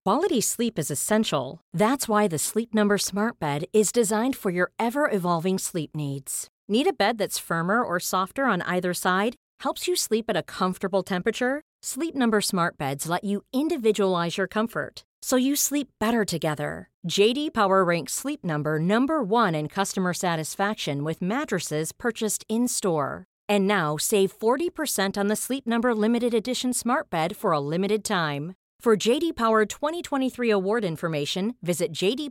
Quality sleep is essential. That's why the Sleep Number Smart Bed is designed for your ever-evolving sleep needs. Need a bed that's firmer or softer on either side? Helps you sleep at a comfortable temperature? Sleep Number Smart Beds let you individualize your comfort, so you sleep better together. JD Power ranks Sleep Number number 1 in customer satisfaction with mattresses purchased in-store. And now, save 40% on the Sleep Number Limited Edition Smart Bed for a limited time. For JD Power 2023 award information, visit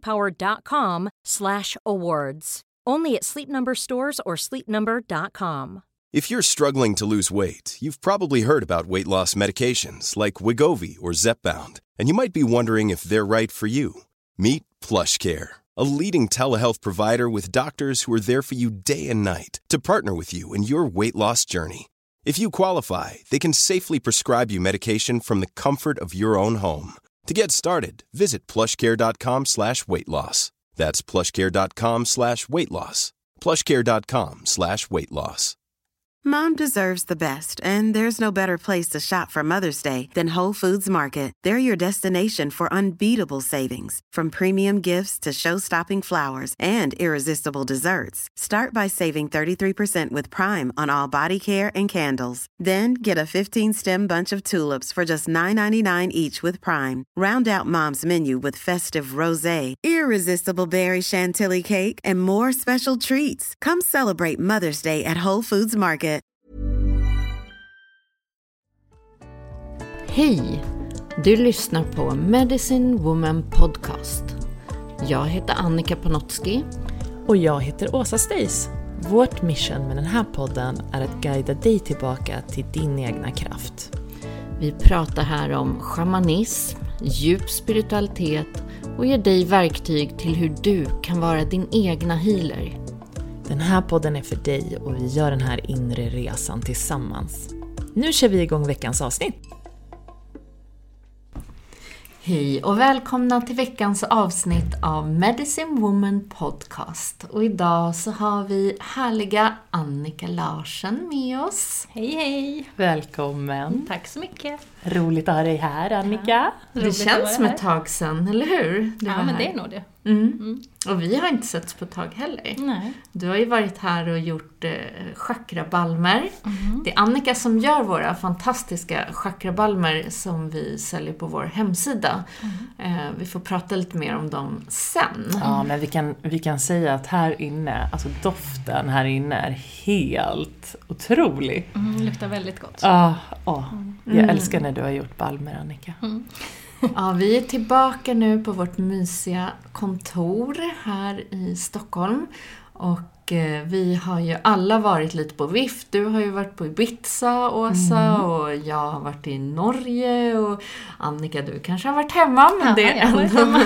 jdpower.com/awards. Only at Sleep Number stores or sleepnumber.com. If you're struggling to lose weight, you've probably heard about weight loss medications like Wegovy or Zepbound, and you might be wondering if they're right for you. Meet PlushCare, a leading telehealth provider with doctors who are there for you day and night to partner with you in your weight loss journey. If you qualify, they can safely prescribe you medication from the comfort of your own home. To get started, visit plushcare.com/weightloss. That's plushcare.com/weightloss. plushcare.com/weightloss. Mom deserves the best, and there's no better place to shop for Mother's Day than Whole Foods Market. They're your destination for unbeatable savings, from premium gifts to show-stopping flowers and irresistible desserts. Start by saving 33% with Prime on all body care and candles. Then get a 15-stem bunch of tulips for just $9.99 each with Prime. Round out Mom's menu with festive rosé, irresistible berry chantilly cake, and more special treats. Come celebrate Mother's Day at Whole Foods Market. Hej! Du lyssnar på Medicine Woman Podcast. Jag heter Annika Panotski. Och jag heter Åsa Stace. Vårt mission med den här podden är att guida dig tillbaka till din egna kraft. Vi pratar här om shamanism, djup spiritualitet och ger dig verktyg till hur du kan vara din egna healer. Den här podden är för dig och vi gör den här inre resan tillsammans. Nu kör vi igång veckans avsnitt. Hej och välkomna till veckans avsnitt av Medicine Woman Podcast. Och idag så har vi härliga Annika Larsen med oss. Hej hej! Välkommen. Tack så mycket. Roligt att ha dig här, Annika. Ja, det känns som ett tag sedan, eller hur? Ja, men det är nog det. Och vi har inte setts på ett tag heller. Nej. Du har ju varit här och gjort chakrabalmer. Det är Annika som gör våra fantastiska chakrabalmer som vi säljer på vår hemsida. Vi får prata lite mer om dem sen. Ja, men vi kan säga att här inne, alltså doften här inne är helt otrolig. Luktar väldigt gott. Jag älskar när du har gjort balmer, Annika. Ja, vi är tillbaka nu på vårt mysiga kontor här i Stockholm. Och vi har ju alla varit lite på vift. Du har ju varit på Ibiza, Åsa, och jag har varit i Norge. Och Annika, du kanske har varit hemma, men det är ändå...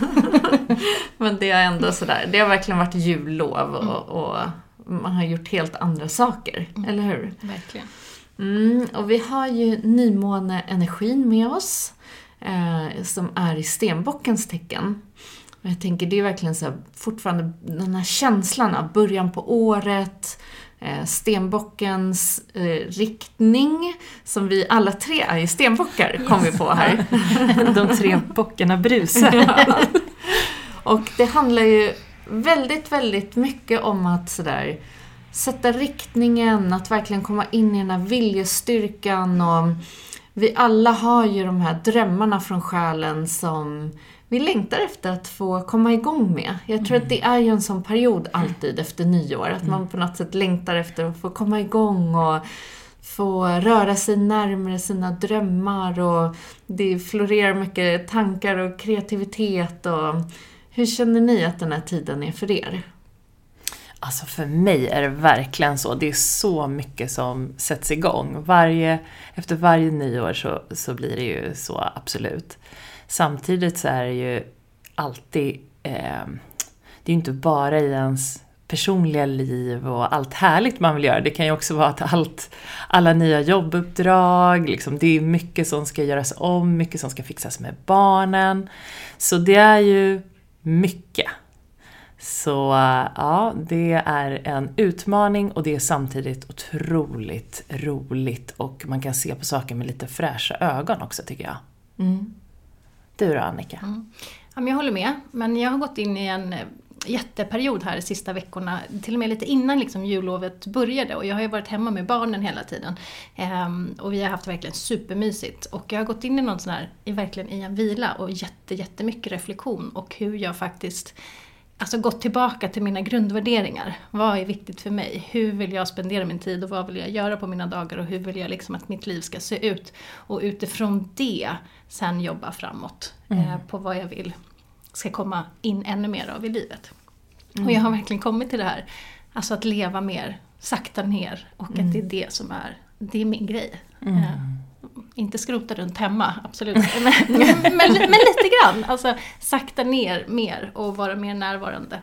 men det är ändå sådär. Det har verkligen varit jullov och man har gjort helt andra saker, eller hur? Verkligen. Och vi har ju nymåne-energin med oss. Som är i stenbockens tecken. Och jag tänker det är verkligen så här, fortfarande den här känslan av början på året, stenbockens riktning, som vi alla tre är i stenbockar, kom vi på här. De tre bockarna brusar. Ja. Och det handlar ju väldigt, väldigt mycket om att sådär sätta riktningen, att verkligen komma in i den här viljestyrkan. Och vi alla har ju de här drömmarna från själen som vi längtar efter att få komma igång med. Jag tror att det är ju en sån period alltid efter nyår. Att man på något sätt längtar efter att få komma igång och få röra sig närmare sina drömmar. Och det florerar mycket tankar och kreativitet. Och hur känner ni att den här tiden är för er? Alltså för mig är det verkligen så. Det är så mycket som sätts igång. Efter varje nyår så blir det ju så, absolut. Samtidigt så är det ju alltid... det är ju inte bara i ens personliga liv och allt härligt man vill göra. Det kan ju också vara att alla nya jobbuppdrag. Liksom, det är mycket som ska göras om. Mycket som ska fixas med barnen. Så det är ju mycket. Så ja, det är en utmaning och det är samtidigt otroligt roligt och man kan se på saker med lite fräscha ögon också, tycker jag. Du då, Annika? Ja, men jag håller med, men jag har gått in i en jätteperiod här de sista veckorna, till och med lite innan liksom jullovet började, och jag har ju varit hemma med barnen hela tiden och vi har haft verkligen supermysigt, och jag har gått in i någon sån här, verkligen i en vila och jättemycket reflektion, och hur jag faktiskt gått tillbaka till mina grundvärderingar. Vad är viktigt för mig? Hur vill jag spendera min tid och vad vill jag göra på mina dagar, och hur vill jag liksom att mitt liv ska se ut, och utifrån det sen jobba framåt på vad jag vill ska komma in ännu mer av i livet. Och jag har verkligen kommit till det här, alltså att leva mer, sakta ner, och att det är det som det är min grej. Inte skrota runt hemma, absolut, men lite grann, alltså sakta ner mer och vara mer närvarande,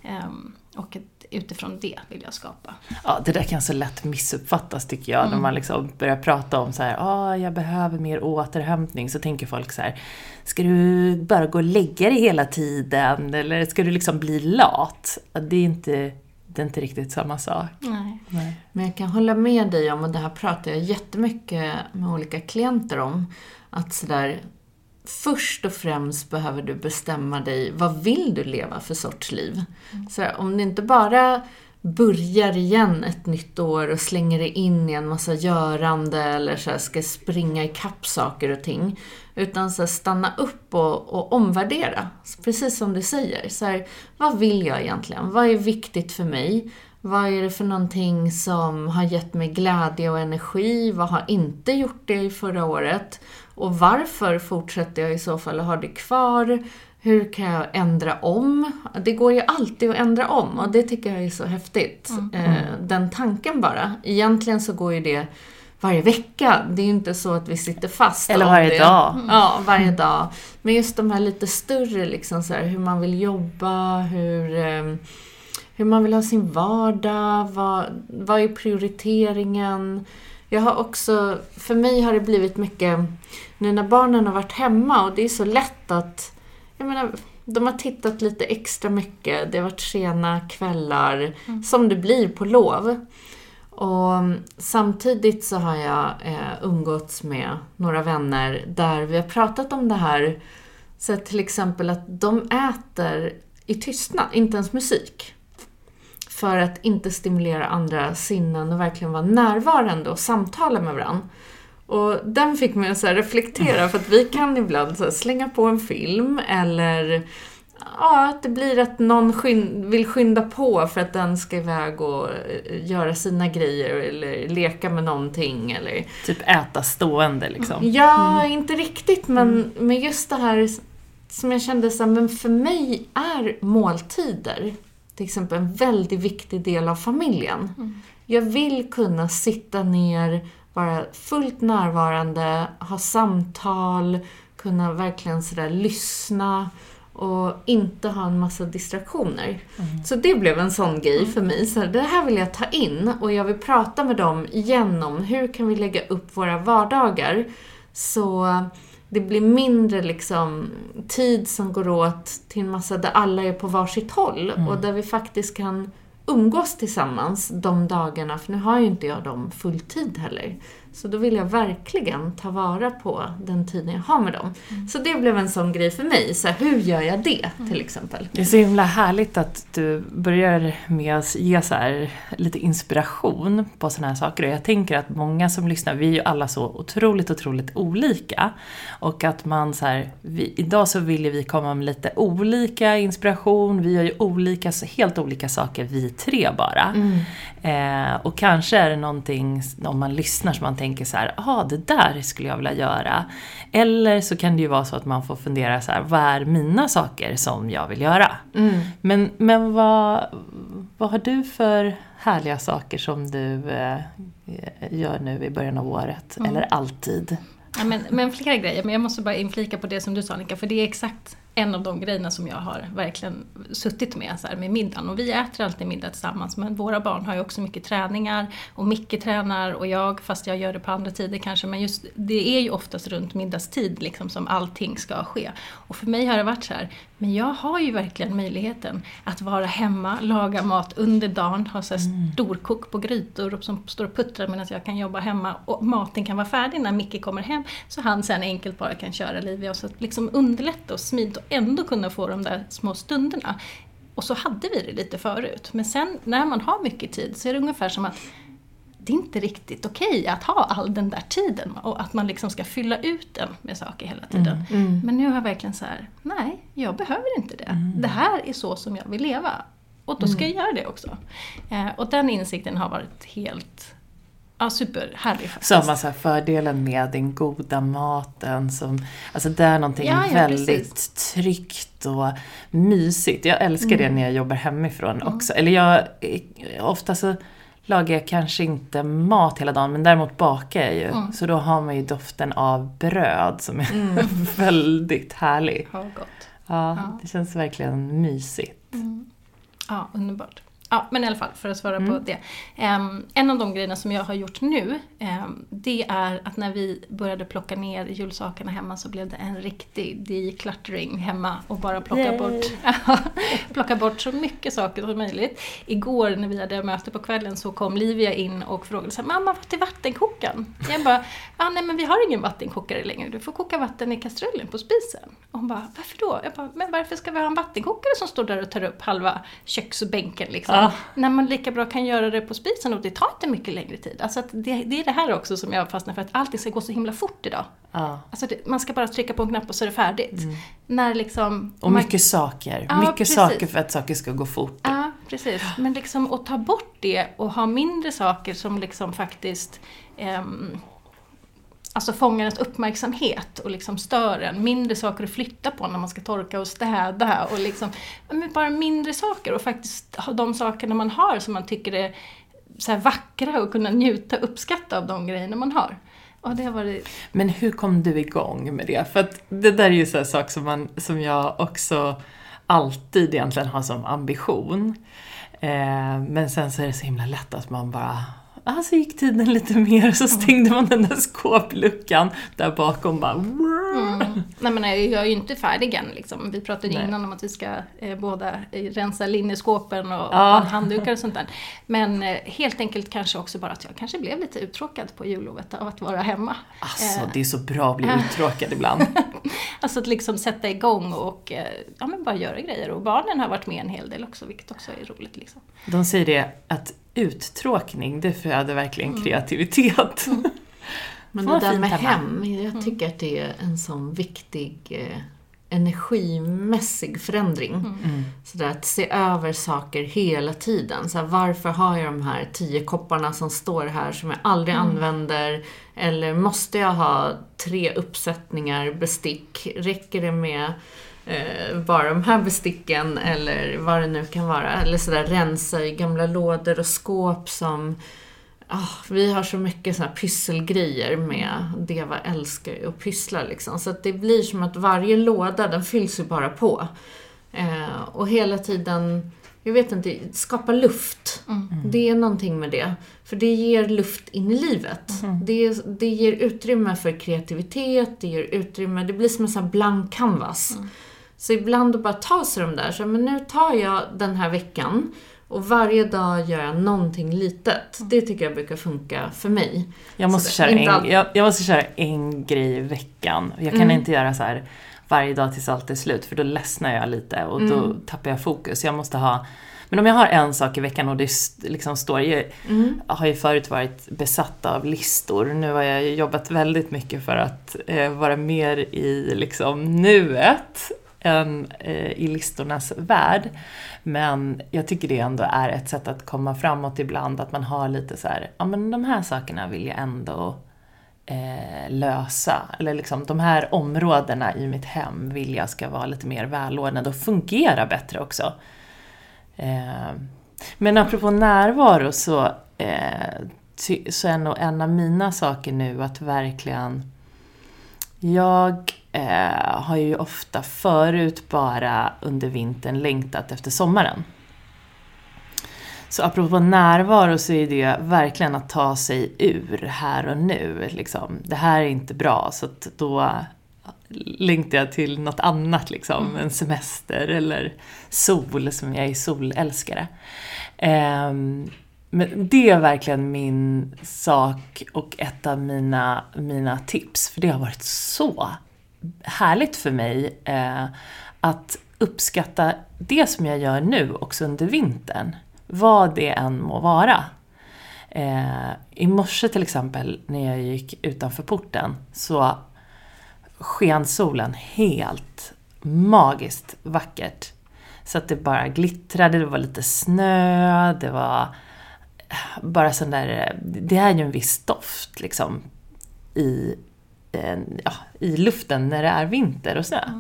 och utifrån det vill jag skapa. Ja, det där kan så lätt missuppfattas, tycker jag, när man liksom börjar prata om så här, jag behöver mer återhämtning, så tänker folk så här, ska du bara gå och lägga dig hela tiden, eller ska du liksom bli lat? Det är inte riktigt samma sak. Nej. Men jag kan hålla med dig om, och det här pratar jag jättemycket med olika klienter om, att sådär, först och främst behöver du bestämma dig, vad vill du leva för sorts liv? Så om du inte bara börjar igen ett nytt år och slänger dig in i en massa görande, eller så här, ska springa i kapp saker och ting, utan så här, stanna upp och omvärdera, precis som du säger. Så här, vad vill jag egentligen? Vad är viktigt för mig? Vad är det för någonting som har gett mig glädje och energi? Vad har inte gjort det i förra året? Och varför fortsätter jag i så fall att ha det kvar? Hur kan jag ändra om? Det går ju alltid att ändra om, och det tycker jag är så häftigt. Den tanken bara. Egentligen så går ju det varje vecka. Det är ju inte så att vi sitter fast. Eller varje dag. Ja, varje dag. Men just de här lite större, liksom så här, hur man vill jobba, hur man vill ha sin vardag, vad är prioriteringen. Jag har också, för mig har det blivit mycket, nu när barnen har varit hemma, och det är så lätt att, jag menar, de har tittat lite extra mycket, det har varit sena kvällar, som det blir på lov. Och samtidigt så har jag umgåtts med några vänner där vi har pratat om det här, så att till exempel att de äter i tystnad, inte ens musik. För att inte stimulera andra sinnen och verkligen vara närvarande och samtala med varandra. Och den fick mig att så här reflektera, för att vi kan ibland så här slänga på en film, eller att det blir att någon vill skynda på för att den ska iväg och göra sina grejer, eller leka med någonting, eller typ äta stående liksom. Ja, inte riktigt, men med just det här som jag kände så här, men för mig är måltider till exempel en väldigt viktig del av familjen. Jag vill kunna sitta ner, vara fullt närvarande, ha samtal, kunna verkligen sådär lyssna och inte ha en massa distraktioner. Så det blev en sån grej för mig. Så det här vill jag ta in, och jag vill prata med dem igen om hur kan vi lägga upp våra vardagar så det blir mindre liksom tid som går åt till en massa där alla är på varsitt håll, och där vi faktiskt kan umgås tillsammans de dagarna, för nu har ju inte jag dem fulltid heller. Så då vill jag verkligen ta vara på den tiden jag har med dem. Så det blev en sån grej för mig. Så här, hur gör jag det till exempel? Det är så himla härligt att du börjar med att ge så här lite inspiration på såna här saker. Och jag tänker att många som lyssnar, vi är ju alla så otroligt olika. Och att man så här, idag så vill vi komma med lite olika inspiration. Vi gör ju helt olika saker, vi tre bara. Och kanske är det någonting om man lyssnar som man tänker så här, det där skulle jag vilja göra. Eller så kan det ju vara så att man får fundera så här, vad är mina saker som jag vill göra? Men vad har du för härliga saker som du gör nu i början av året? Eller alltid? Ja, men flera grejer, men jag måste bara inflika på det som du sa, Annika, för det är exakt en av de grejerna som jag har verkligen suttit med, så här, med middagen. Och vi äter alltid middag tillsammans, men våra barn har ju också mycket träningar. Och Micke tränar och jag, fast jag gör det på andra tider kanske. Men just det är ju oftast runt middagstid liksom, som allting ska ske. Och för mig har det varit så här, men jag har ju verkligen möjligheten att vara hemma, laga mat under dagen, ha så här storkok på grytor som står och puttrar medan jag kan jobba hemma. Och maten kan vara färdig när Micke kommer hem, så han sen enkelt bara kan köra Livia. Och så att liksom underlätta och smidigt och ändå kunna få de där små stunderna. Och så hade vi det lite förut. Men sen när man har mycket tid så är det ungefär som att det är inte riktigt okej att ha all den där tiden. Och att man liksom ska fylla ut den med saker hela tiden. Men nu har jag verkligen så här, nej, jag behöver inte det. Det här är så som jag vill leva. Och då ska jag göra det också. Och den insikten har varit helt... Ja, superhärlig faktiskt. Som alltså fördelen med den goda maten som, alltså det är någonting väldigt precis. Tryggt och mysigt. Jag älskar det när jag jobbar hemifrån också. Eller ofta så lagar jag kanske inte mat hela dagen, men däremot bakar jag ju. Så då har man ju doften av bröd som är väldigt härlig. Ja, gott. Ja, det känns verkligen mysigt. Ja, underbart. Ja, men i alla fall, för att svara på det. En av de grejerna som jag har gjort nu, det är att när vi började plocka ner julsakerna hemma så blev det en riktig decluttering hemma och bara plocka bort så mycket saker som möjligt. Igår när vi hade möte på kvällen så kom Livia in och frågade så här, mamma, vad är vattenkokaren? Jag bara, nej men vi har ingen vattenkokare längre, du får koka vatten i kastrullen på spisen. Och hon bara, varför då? Jag bara, men varför ska vi ha en vattenkokare som står där och tar upp halva köksbänken liksom? När man lika bra kan göra det på spisen och det tar inte mycket längre tid. Alltså att det är det här också som jag fastnar för, att allting ska gå så himla fort idag. Alltså man ska bara trycka på en knapp och så är det färdigt. När liksom, och mycket saker. Mycket saker för att saker ska gå fort. Ja, precis. Men liksom att ta bort det och ha mindre saker som liksom faktiskt... alltså fångar ens uppmärksamhet och liksom stör en. Mindre saker att flytta på när man ska torka och städa. Och liksom, men bara mindre saker. Och faktiskt ha de sakerna man har som man tycker är så här vackra och kunna njuta och uppskatta av de grejerna man har. Och det har varit... Men hur kom du igång med det? För att det där är ju så här sak som jag också alltid egentligen har som ambition. Men sen så är det så himla lätt att man bara... Så gick tiden lite mer och så stängde man den där skåpluckan där bakom bara... Nej men jag är ju inte färdig än liksom. Vi pratade innan om att vi ska båda rensa linneskåpen och handdukar och sånt där. Men helt enkelt kanske också bara att jag kanske blev lite uttråkad på jullovet av att vara hemma. Alltså det är så bra att bli uttråkad ibland. Alltså att liksom sätta igång och men bara göra grejer. Och barnen har varit med en hel del också, vilket också är roligt liksom. De säger det att uttråkning, det föder verkligen kreativitet. Men det där med hem, jag tycker att det är en sån viktig energimässig förändring. Så där att se över saker hela tiden. Så här, varför har jag de här 10 kopparna som står här som jag aldrig använder? Eller måste jag ha 3 uppsättningar bestick? Räcker det med bara de här besticken eller vad det nu kan vara? Eller så där rensa i gamla lådor och skåp som... vi har så mycket såna här pysselgrejer med Deva älskar att pyssla liksom. Så att det blir som att varje låda, den fylls ju bara på. Och hela tiden, jag vet inte, skapa luft. Det är någonting med det. För det ger luft in i livet. Det ger utrymme för kreativitet, det ger utrymme, det blir som en sån här blank canvas. Så ibland att bara ta sig de där, så men nu tar jag den här veckan och varje dag gör jag någonting litet. Det tycker jag brukar funka för mig. Jag måste köra en grej i veckan. Jag kan inte göra så här varje dag tills allt är slut, för då ledsnar jag lite och då tappar jag fokus. Jag måste ha... Men om jag har en sak i veckan och det liksom står... Jag har ju förut varit besatt av listor. Nu har jag jobbat väldigt mycket för att vara mer i liksom nuet än i listornas värld. Men jag tycker det ändå är ett sätt att komma framåt ibland. Att man har lite så här, men de här sakerna vill jag ändå lösa. Eller liksom de här områdena i mitt hem vill jag ska vara lite mer välordnade och fungera bättre också. Men apropå närvaro så är nog en av mina saker nu att verkligen... Jag har ju ofta förut bara under vintern längtat efter sommaren. Så apropå närvaro så är det verkligen att ta sig ur här och nu. Liksom. Det här är inte bra, så att då längtar jag till något annat. Liksom. En semester eller sol, som jag är solälskare. Men det är verkligen min sak och ett av mina tips. För det har varit så härligt för mig att uppskatta det som jag gör nu också under vintern. Vad det än må vara. I morse till exempel när jag gick utanför porten så sken solen helt magiskt vackert. Så att det bara glittrade, det var lite snö, det var bara sån där, det är ju en viss doft liksom i luften när det är vinter och snö.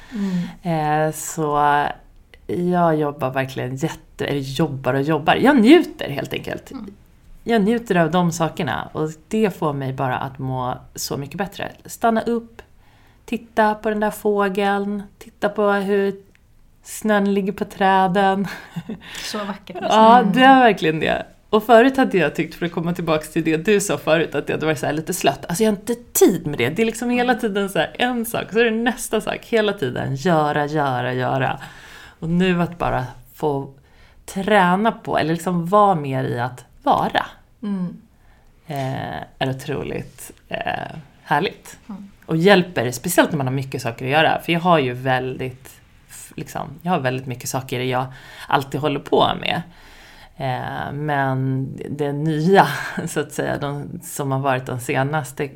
Så jag jobbar verkligen jobbar. Jag njuter helt enkelt. Jag njuter av de sakerna och det får mig bara att må så mycket bättre. Stanna upp, titta på den där fågeln, titta på hur snön ligger på träden. Så vackert. Ja, det är verkligen det. Och förut hade jag tyckt, för att komma tillbaka till det du sa förut, att det hade varit så här lite slött. Alltså jag har inte tid med det. Det är liksom hela tiden så här en sak, så är det nästa sak. Hela tiden göra. Och nu att bara få träna på, eller liksom vara mer i att vara. Är otroligt härligt. Och hjälper, speciellt när man har mycket saker att göra. För jag har ju väldigt mycket saker jag alltid håller på med. Men det nya, så att säga, som har varit de senaste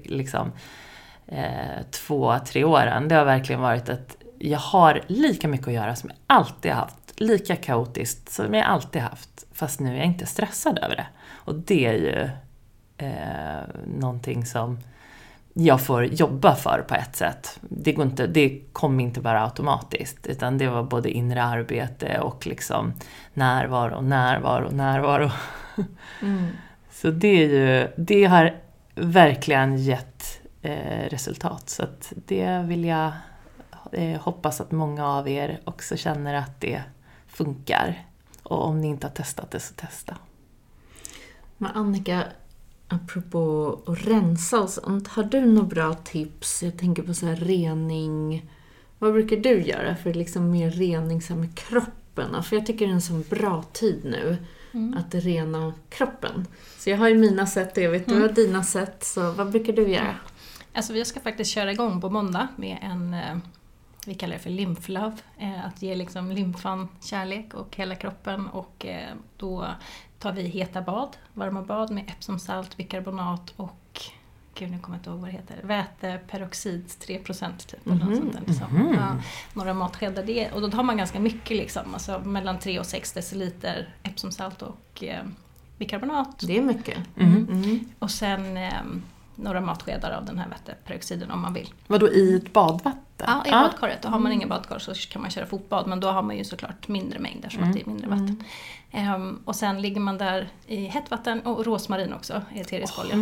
2-3 åren, det har verkligen varit att jag har lika mycket att göra som jag alltid haft. Lika kaotiskt som jag alltid haft. Fast nu är jag inte stressad över det. Och det är ju någonting som jag får jobba för på ett sätt. Det kom inte bara automatiskt. Utan det var både inre arbete och liksom närvaro. Så det har verkligen gett resultat. Så att det vill jag hoppas att många av er också känner att det funkar. Och om ni inte har testat det, så testa. Men Annika, apropå att rensa och sånt, har du några bra tips? Jag tänker på så här rening. Vad brukar du göra för liksom mer rening så med kroppen? För jag tycker det är en sån bra tid nu att rena kroppen. Så jag har ju mina sätt och jag vet du har dina sätt. Så vad brukar du göra? Alltså vi ska faktiskt köra igång på måndag med en, vi kallar det för lymflove. Att ge liksom lymfan kärlek och hela kroppen. Och då tar vi heta bad, varma bad med epsomsalt, bikarbonat och, gud nu kommer jag inte ihåg vad det heter, väteperoxid 3% typ. Eller något sånt där, liksom. Några matskedar det. Och då tar man ganska mycket liksom, alltså mellan 3 och 6 deciliter epsomsalt och bikarbonat. Det är mycket. Och sen några matskedar av den här väteperoxiden om man vill. Vadå, i ett badvatten? Ja, i badkaret. Och har man ingen badkar så kan man köra fotbad. Men då har man ju såklart mindre mängder som att det är mindre vatten. Och sen ligger man där i hett vatten och rosmarin också, eterisk olja.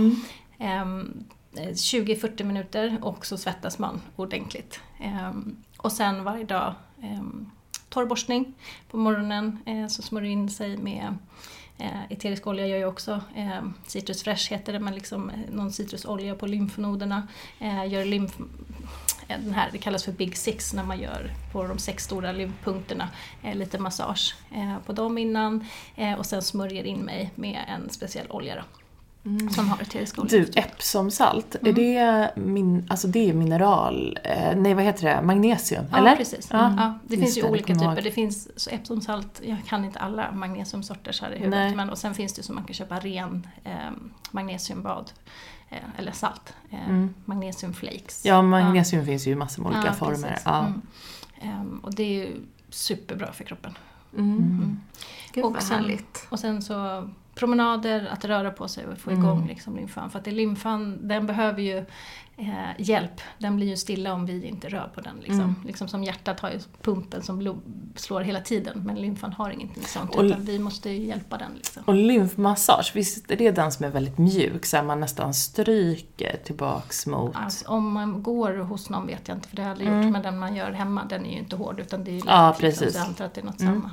20-40 minuter och så svettas man ordentligt. Och sen varje dag torrborstning på morgonen, så smörjer in sig med eterisk olja. Gör ju också citrus fresh heter det, men liksom någon citrusolja på lymfnoderna. Gör den här, det kallas för Big Six när man gör på de 6 stora lymfpunkterna lite massage på dem innan, och sen smörjer in mig med en speciell olja då. Som har eterisk olja. Du, epsomsalt, är det det är mineral, vad heter det, magnesium, eller? Ja, precis. Ja, det finns ju olika typer. Det finns så epsomsalt, jag kan inte alla magnesiumsorter så här i huvudet, men och sen finns det så man kan köpa ren magnesiumbad eller salt, magnesiumflakes. Ja, magnesium finns ju i massor med olika former. Och det är ju superbra för kroppen. Gud, och vad sen, härligt. och sen så promenader, att röra på sig och få igång liksom lymfan. För att lymfan, den behöver ju hjälp. Den blir ju stilla om vi inte rör på den. Liksom som hjärtat har ju pumpen som slår hela tiden. Men lymfan har ingenting sånt. Utan vi måste ju hjälpa den. Liksom. Och lymfmassage, visst är det den som är väldigt mjuk? Så man nästan stryker tillbaks mot... Alltså, om man går hos någon vet jag inte, för det har jag aldrig gjort. Men den man gör hemma, den är ju inte hård. Utan det är ju lätt, precis. Liksom, så jag antar att det är något samma.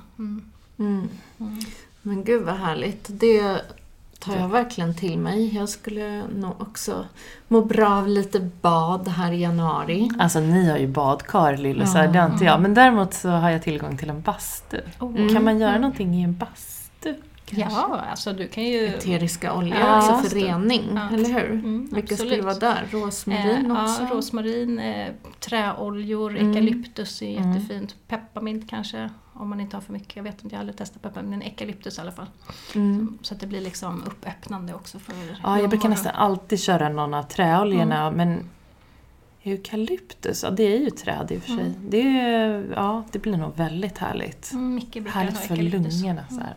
Men gud vad härligt. Det tar jag verkligen till mig. Jag skulle nog också må bra av lite bad här i januari. Alltså ni har ju badkar, Lillusar, det har inte jag. Men däremot så har jag tillgång till en bastu. Kan man göra någonting i en bastu? Kanske? Ja, alltså du kan ju... Eteriska olja också för rening, eller hur? Vilka absolut. skulle vara där? Rosmarin också? Ja, rosmarin, träoljor, eukalyptus är jättefint. Pepparmint kanske, om man inte har för mycket. Jag vet inte, jag har aldrig testat pepparmint, men eukalyptus i alla fall. Så att det blir liksom uppöppnande också för... Ja, jag brukar nästan alltid köra någon av träoljorna, men eukalyptus, ja det är ju träd i och för sig. Det blir nog väldigt härligt. Mycket brukar härligt för lungorna så här.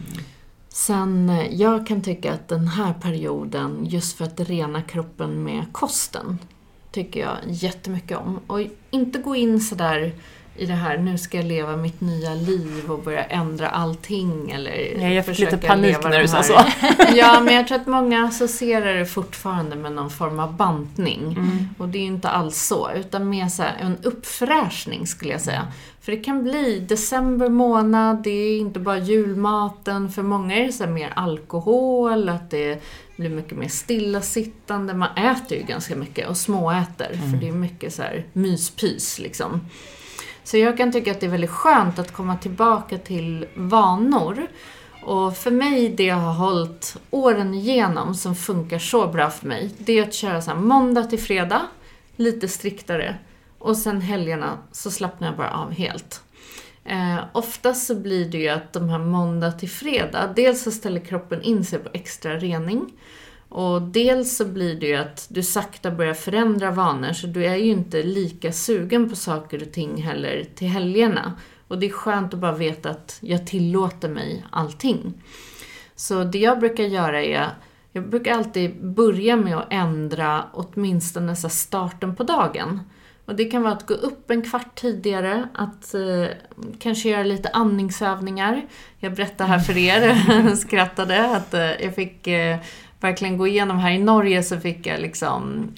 Sen, jag kan tycka att den här perioden, just för att rena kroppen med kosten, tycker jag jättemycket om. Och inte gå in så där i det här, nu ska jag leva mitt nya liv och börja ändra allting. Eller jag fick lite panik när du sa så. Ja, men jag tror att många associerar det fortfarande med någon form av bantning. Och det är ju inte alls så, utan mer så här en uppfräschning skulle jag säga. För det kan bli december månad, det är inte bara julmaten. För många är det så här mer alkohol, att det blir mycket mer stillasittande. Man äter ju ganska mycket och småäter, för det är mycket så här myspys liksom. Så jag kan tycka att det är väldigt skönt att komma tillbaka till vanor. Och för mig, det jag har hållit åren igenom som funkar så bra för mig, det är att köra så här måndag till fredag, lite striktare. Och sen helgerna så slappnar jag bara av helt. Oftast så blir det ju att de här måndag till fredag, dels så ställer kroppen in sig på extra rening. Och dels så blir det ju att du sakta börjar förändra vanor, så du är ju inte lika sugen på saker och ting heller till helgerna. Och det är skönt att bara veta att jag tillåter mig allting. Så det jag brukar göra är, jag brukar alltid börja med att ändra åtminstone så starten på dagen. Och det kan vara att gå upp en kvart tidigare, att kanske göra lite andningsövningar. Jag berättade här för er, skrattade, att jag fick verkligen gå igenom här i Norge, så fick jag liksom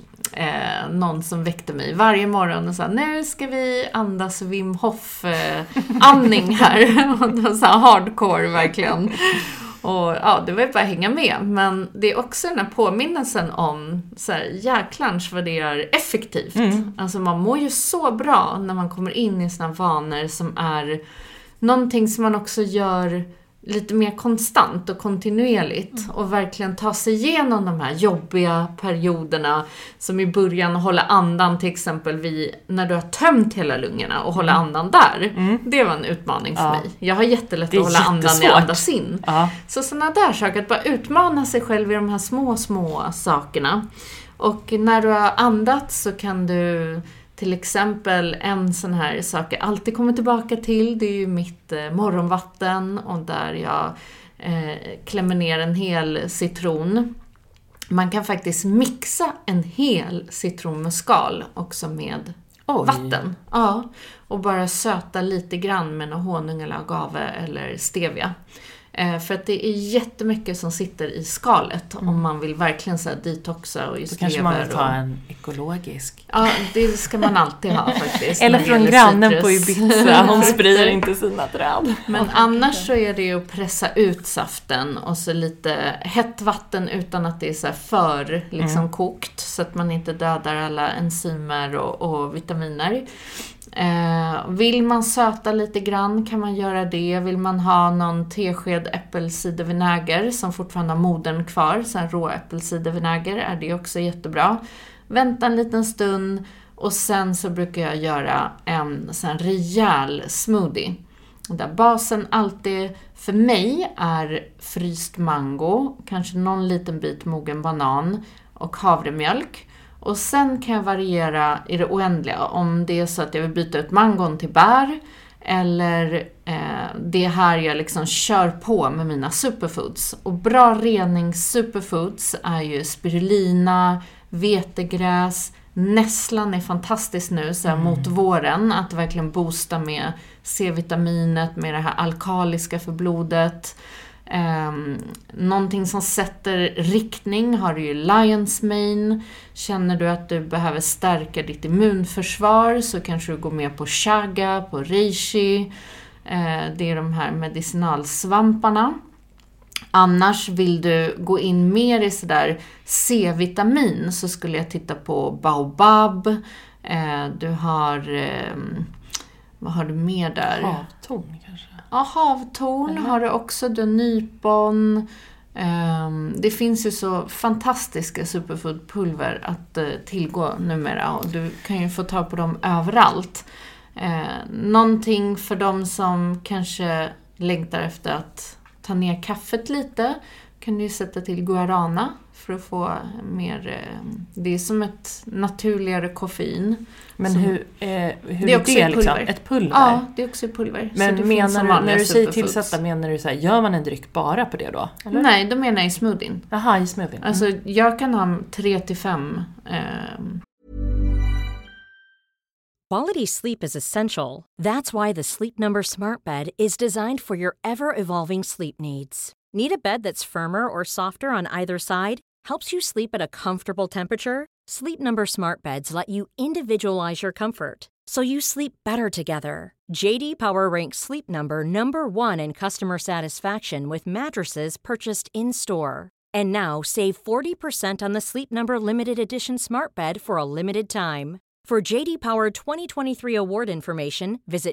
någon som väckte mig varje morgon och sa, nu ska vi andas Wim Hof andning här. Och det var så här hardcore verkligen. Och ja, det var ju bara att hänga med. Men det är också den här påminnelsen om så här, jäklans vad det är effektivt. Alltså man mår ju så bra när man kommer in i såna vanor som är någonting som man också gör lite mer konstant och kontinuerligt. Och verkligen ta sig igenom de här jobbiga perioderna, som i början hålla andan till exempel när du har tömt hela lungorna och hålla andan där. Det var en utmaning för mig. Jag har jättelätt att hålla andan när jag andas in. Så sådana där saker, att bara utmana sig själv i de här små sakerna. Och när du har andats så kan du till exempel, en sån här sak jag alltid kommer tillbaka till, det är ju mitt morgonvatten, och där jag klämmer ner en hel citron. Man kan faktiskt mixa en hel citron med skal också med vatten. Ja, och bara söta lite grann med någon honung eller agave eller stevia. För att det är jättemycket som sitter i skalet om man vill verkligen så här detoxa och just. Då kanske man vill ta en ekologisk. Ja, det ska man alltid ha faktiskt. Eller från grannen på Ibiza, hon sprider inte sina träd. Men annars så är det ju att pressa ut saften och så lite hett vatten utan att det är så här för liksom kokt, så att man inte dödar alla enzymer och vitaminer. Vill man söta lite grann kan man göra det. Vill man ha någon tesked äppelcidervinäger som fortfarande har modern kvar, så här rå äppelcidervinäger, är det också jättebra. Vänta en liten stund, och sen så brukar jag göra en sån rejäl smoothie. Där basen alltid för mig är fryst mango, kanske någon liten bit mogen banan och havremjölk. Och sen kan jag variera i det oändliga. Om det är så att jag vill byta ut mangon till bär, Eller det är här jag liksom kör på med mina superfoods. Och bra reningssuperfoods är ju spirulina, vetegräs, nässlan är fantastiskt nu så här, mot våren. Att verkligen boosta med C-vitaminet, med det här alkaliska för blodet. Någonting som sätter riktning har du ju Lion's Mane. Känner du att du behöver stärka ditt immunförsvar så kanske du går med på chaga, på reishi. Det är de här medicinalsvamparna. Annars vill du gå in mer i sådär C-vitamin så skulle jag titta på baobab. Du har, vad har du mer där? Havtorn kanske? Ja, havtorn har du också. Du har nypon. Det finns ju så fantastiska superfoodpulver att tillgå numera. Och du kan ju få ta på dem överallt. Någonting för dem som kanske längtar efter att ta ner kaffet lite kan du ju sätta till guarana för att få mer, det är som ett naturligare koffein. Men som, hur det är också det pulver. liksom? Ett pulver? Ja, det är också pulver. Men så det menar du, när du säger superfoods. tillsätta, menar du så här, gör man en dryck bara på det då? Eller? Nej, då menar jag i smoothien. Jaha, i smoothien. Alltså jag kan ha 3-5 Quality sleep is essential. That's why the Sleep Number Smart Bed is designed for your ever-evolving sleep needs. Need a bed that's firmer or softer on either side? Helps you sleep at a comfortable temperature? Sleep Number Smart Beds let you individualize your comfort, so you sleep better together. JD Power ranks Sleep Number #1 in customer satisfaction with mattresses purchased in-store. And now, save 40% on the Sleep Number Limited Edition Smart Bed for a limited time. For JD Power 2023 award information, visit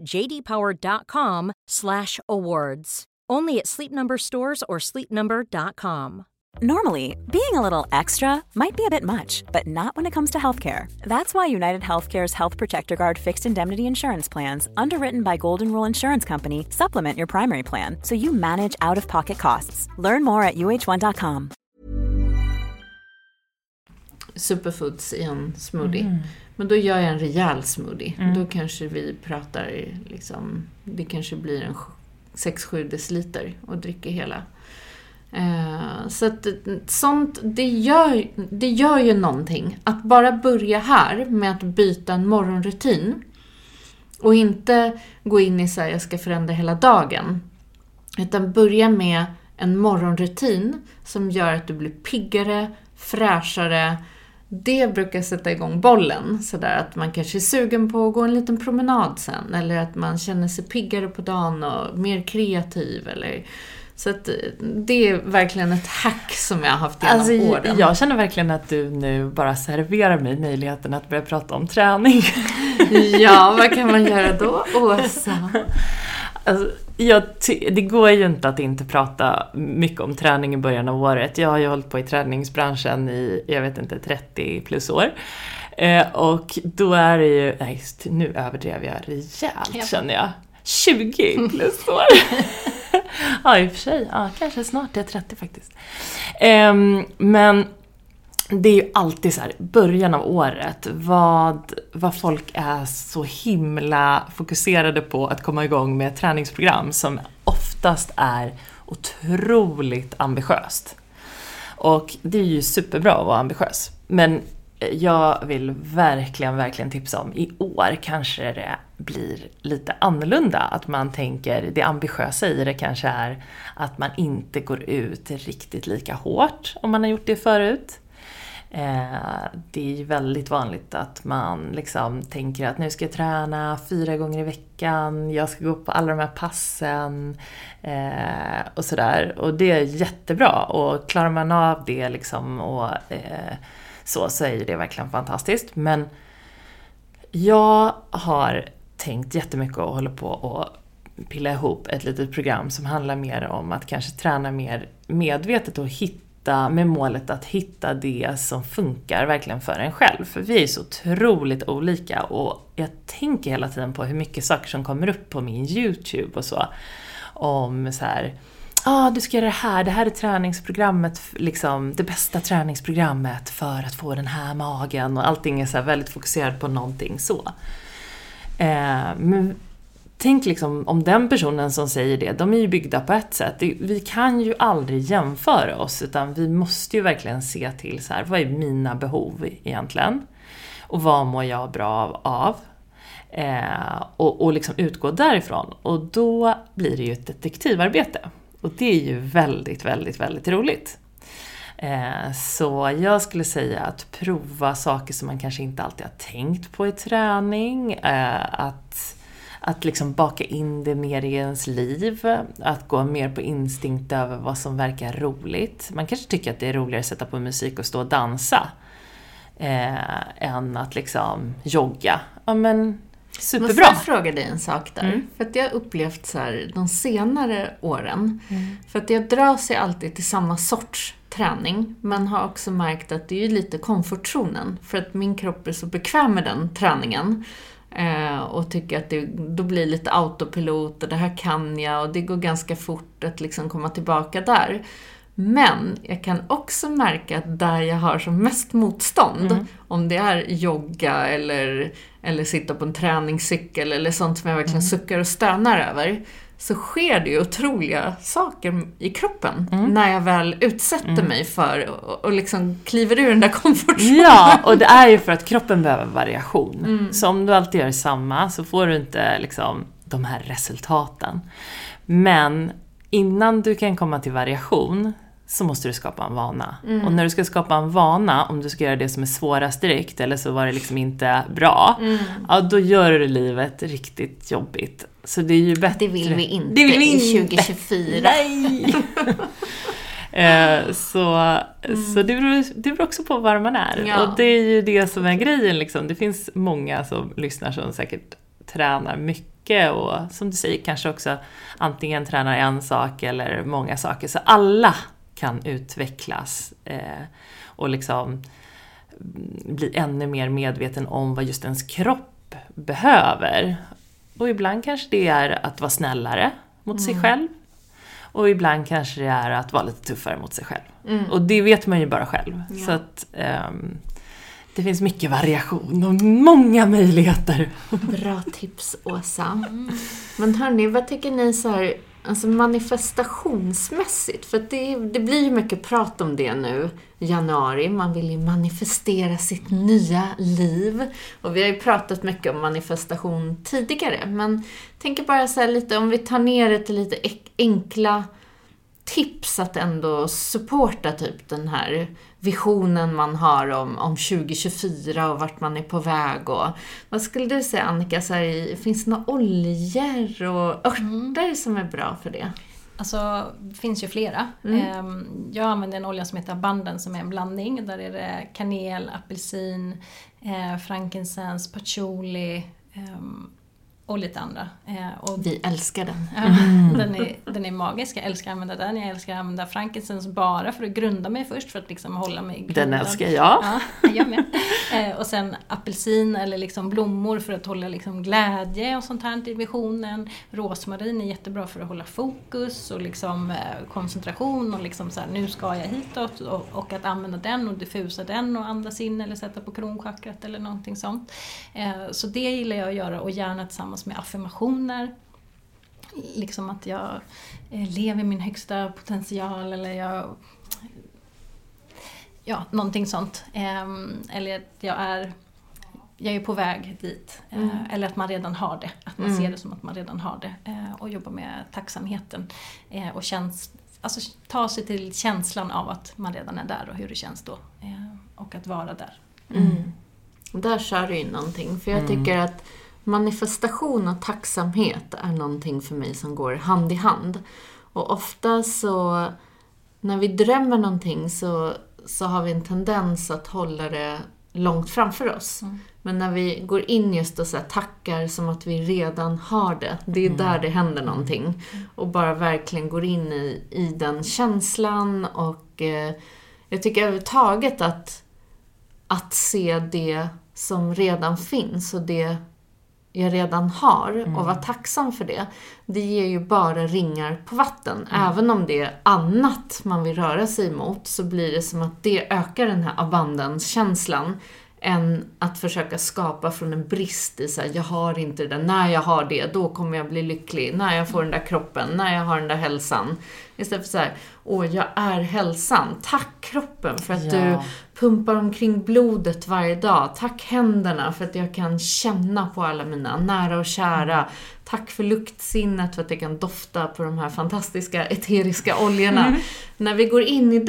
jdpower.com/awards. Only at Sleep Number stores or sleepnumber.com. Normally, being a little extra might be a bit much, but not when it comes to healthcare. That's why United Healthcare's Health Protector Guard fixed indemnity insurance plans, underwritten by Golden Rule Insurance Company, supplement your primary plan so you manage out-of-pocket costs. Learn more at uh1.com. superfoods i en smoothie. Men då gör jag en rejäl smoothie. Då kanske vi pratar liksom, det kanske blir en 6-7 deciliter och dricker hela. Så att sånt, det gör ju någonting. Att bara börja här med att byta en morgonrutin och inte gå in i så här, jag ska förändra hela dagen. Utan börja med en morgonrutin som gör att du blir piggare, fräschare. Det brukar sätta igång bollen. Så där att man kanske är sugen på att gå en liten promenad sen. Eller att man känner sig piggare på dagen och mer kreativ. Eller... Så att det är verkligen ett hack som jag har haft genom åren. Jag känner verkligen att du nu bara serverar mig möjligheten att börja prata om träning. Ja, vad kan man göra då, Åsa? Alltså, det går ju inte att inte prata mycket om träning i början av året. Jag har ju hållit på i träningsbranschen i, jag vet inte, 30 plus år. Och då är det ju, nej, nu överdrev jag rejält känner jag. 20 plus år. Ja, i och för sig. Ja, kanske snart är 30 faktiskt. Men det är ju alltid så här, början av året, vad folk är så himla fokuserade på att komma igång med ett träningsprogram som oftast är otroligt ambitiöst. Och det är ju superbra att vara ambitiös. Men jag vill verkligen tipsa om, i år kanske det blir lite annorlunda. Att man tänker, det ambitiösa i det kanske är att man inte går ut riktigt lika hårt om man har gjort det förut. Det är ju väldigt vanligt att man liksom tänker att nu ska jag träna 4 gånger i veckan, jag ska gå på alla de här passen och sådär. Och det är jättebra, och klarar man av det liksom och så är det verkligen fantastiskt. Men jag har tänkt jättemycket och håller på att pilla ihop ett litet program som handlar mer om att kanske träna mer medvetet och hitta, med målet att hitta det som funkar verkligen för en själv. För vi är så otroligt olika, och jag tänker hela tiden på hur mycket saker som kommer upp på min YouTube och så. Om så här, du ska göra det här är träningsprogrammet, liksom det bästa träningsprogrammet för att få den här magen, och allting är så här väldigt fokuserat på någonting så. Men tänk liksom om den personen som säger det, de är ju byggda på ett sätt. Vi kan ju aldrig jämföra oss, utan vi måste ju verkligen se till så här, vad är mina behov egentligen? Och vad mår jag bra av? Och liksom utgå därifrån. Och då blir det ju ett detektivarbete. Och det är ju väldigt, väldigt, väldigt roligt. Så jag skulle säga att prova saker som man kanske inte alltid har tänkt på i träning. Att liksom baka in det mer i ens liv. Att gå mer på instinkt över vad som verkar roligt. Man kanske tycker att det är roligare att sätta på musik och stå och dansa. Än att liksom jogga. Ja, men superbra. Måste jag fråga dig en sak där? För att jag har upplevt så här de senare åren. För att jag drar sig alltid till samma sorts träning. Men har också märkt att det är lite komfortzonen. För att min kropp är så bekväm med den träningen. Och tycker att då blir lite autopilot och det här kan jag. Och det går ganska fort att liksom komma tillbaka där. Men jag kan också märka att där jag har som mest motstånd, om det är jogga eller sitta på en träningscykel eller sånt som jag verkligen suckar och stönar över, så sker det ju otroliga saker i kroppen när jag väl utsätter mig för och liksom kliver ur den där komfortzonen. Ja, och det är ju för att kroppen behöver variation. Så om du alltid gör samma så får du inte liksom de här resultaten. Men innan du kan komma till variation så måste du skapa en vana. Och när du ska skapa en vana, om du ska göra det som är svårast direkt eller så var det liksom inte bra, ja, då gör du livet riktigt jobbigt. Så det är ju bättre. Det vill vi inte i 2024. Nej! Så det beror också på var man är. Ja. Och det är ju det som är grejen. Liksom. Det finns många som lyssnar som säkert tränar mycket och som du säger kanske också antingen tränar en sak eller många saker. Så alla kan utvecklas och liksom bli ännu mer medveten om vad just ens kropp behöver. Och ibland kanske det är att vara snällare mot sig själv. Och ibland kanske det är att vara lite tuffare mot sig själv. Och det vet man ju bara själv. Ja. Så att det finns mycket variation och många möjligheter. Bra tips, Åsa. Men hörni, vad tycker ni så här, alltså manifestationsmässigt? För att det blir ju mycket prat om det nu i januari. Man vill ju manifestera sitt nya liv. Och vi har ju pratat mycket om manifestation tidigare. Men tänker bara så här lite, om vi tar ner det till lite enkla tips att ändå supporta typ den här visionen man har om 2024 och vart man är på väg. Och vad skulle du säga, Annika, så här, finns det några oljor och örter som är bra för det? Alltså, det finns ju flera. Jag använder en olja som heter Abundance som är en blandning. Där är det kanel, apelsin, frankincense, patchouli och lite andra. Och vi älskar den. Den är magisk. Jag älskar att använda den. Jag älskar att använda frankincense bara för att grunda mig först. För att liksom hålla mig grundad. Den älskar jag. Ja, jag med. Och sen apelsin eller liksom blommor för att hålla liksom glädje och sånt här i visionen. Rosmarin är jättebra för att hålla fokus och liksom koncentration. Och liksom så här, nu ska jag hitåt. Och att använda den och diffusa den och andas in eller sätta på kronchakrat eller någonting sånt. Så det gillar jag att göra och gärna tillsammans med affirmationer. Liksom att jag lever min högsta potential eller någonting sånt. Eller att jag är på väg dit. Eller att man redan har det. Att man ser det som att man redan har det. Och jobba med tacksamheten. Och alltså ta sig till känslan av att man redan är där och hur det känns då. Och att vara där. Där kör du in någonting. För jag tycker att manifestation och tacksamhet är någonting för mig som går hand i hand. Och ofta så när vi drömmer någonting så har vi en tendens att hålla det långt framför oss. Men när vi går in just och så här tackar som att vi redan har det. Det är där det händer någonting. Och bara verkligen går in i den känslan. Och jag tycker överhuvudtaget att se det som redan finns och det jag redan har och vara tacksam för det. Det ger ju bara ringar på vatten. Även om det är annat man vill röra sig emot så blir det som att det ökar den här abundance-känslan än att försöka skapa från en brist i så här, jag har inte det där, när jag har det, då kommer jag bli lycklig, när jag får den där kroppen, när jag har den där hälsan. Istället för så här, jag är hälsan. Tack kroppen för att du pumpar omkring blodet varje dag. Tack händerna för att jag kan känna på alla mina nära och kära. Tack för luktsinnet för att jag kan dofta på de här fantastiska eteriska oljorna. När vi går in i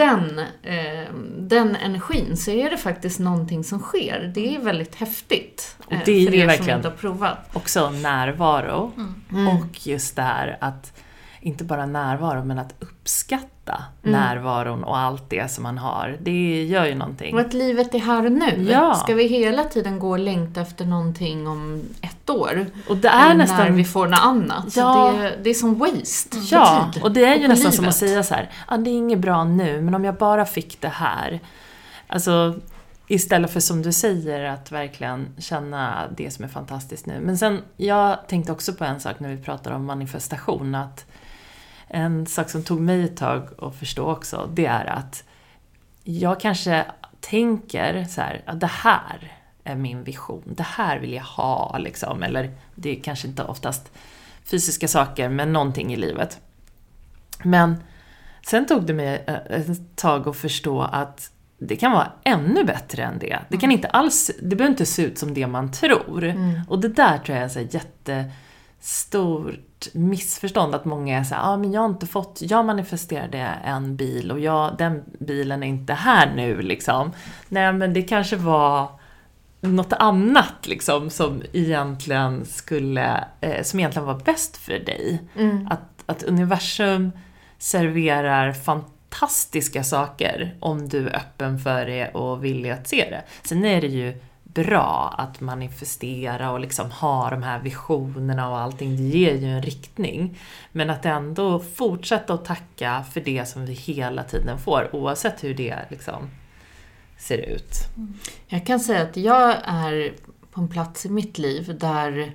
den energin så är det faktiskt någonting som sker. Det är väldigt häftigt. Och det är för ju er verkligen som inte har provat. Också närvaro. Och just det här att inte bara närvaro, men att uppskatta närvaron och allt det som man har. Det gör ju någonting. Och att livet är här och nu. Ja. Ska vi hela tiden gå och längta efter någonting om 1 år? Och det är nästan när vi får något annat. Ja. Det är som waste. Ja, och det är ju nästan livet. som att säga så här, det är inget bra nu, men om jag bara fick det här. Alltså, istället för som du säger, att verkligen känna det som är fantastiskt nu. Men sen, jag tänkte också på en sak när vi pratar om manifestation, att en sak som tog mig ett tag att förstå också, det är att jag kanske tänker så här, att det här är min vision, det här vill jag ha liksom, eller det är kanske inte oftast fysiska saker, men någonting i livet. Men sen tog det mig ett tag att förstå att det kan vara ännu bättre än det. Det kan inte alls, det behöver inte se ut som det man tror. Och det där tror jag är så jättestort missförstånd, att många är så här, men jag manifesterade en bil och den bilen är inte här nu liksom. Nej, men det kanske var något annat liksom som egentligen var bäst för dig. Att universum serverar fantastiska saker om du är öppen för det och vill att se det. Sen är det ju bra att manifestera och liksom ha de här visionerna och allting. Det ger ju en riktning. Men att ändå fortsätta att tacka för det som vi hela tiden får, oavsett hur det liksom ser ut. Jag kan säga att jag är på en plats i mitt liv där